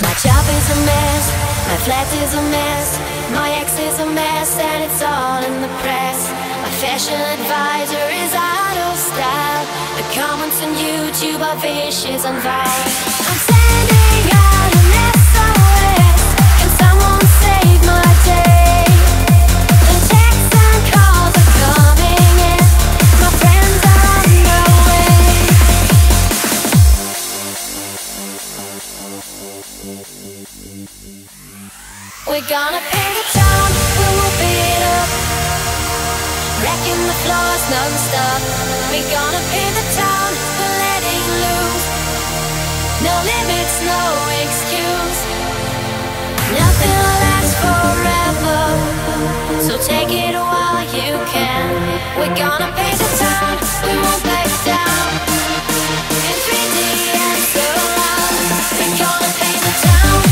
My job is a mess, my flat is a mess, my ex is a mess, and it's all in the press. My fashion advisor is out of style. The comments on YouTube are vicious and vile. I'm sending out an SOS. Can someone save my day? The texts and calls are coming in. My friends are on their way. We're gonna paint the town, we'll whoop it up, wrecking the floors non-stop. We're gonna paint the town, we're letting loose. No limits, no excuse. Nothing lasts forever, so take it while you can. We're gonna paint the town, we won't back down. In 3D and surround, we're gonna paint the town.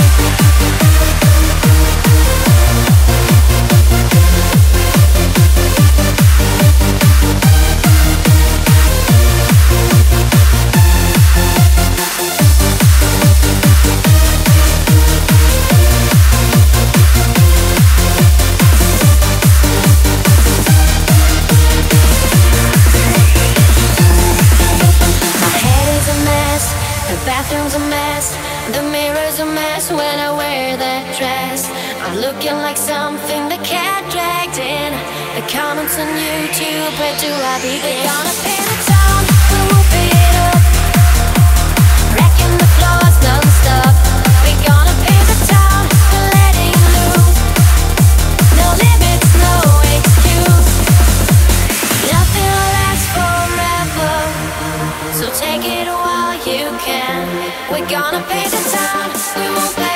Bathroom's a mess, the mirror's a mess when I wear that dress. I'm looking like something the cat dragged in. The comments on YouTube, where do I begin? We're gonna paint the town, we'll whoop it up, wrecking the floors non-stop. We're gonna paint the town, we're letting loose. No limits, no excuse. Nothing lasts forever, so take it while you can. We're gonna paint the town, we won't play.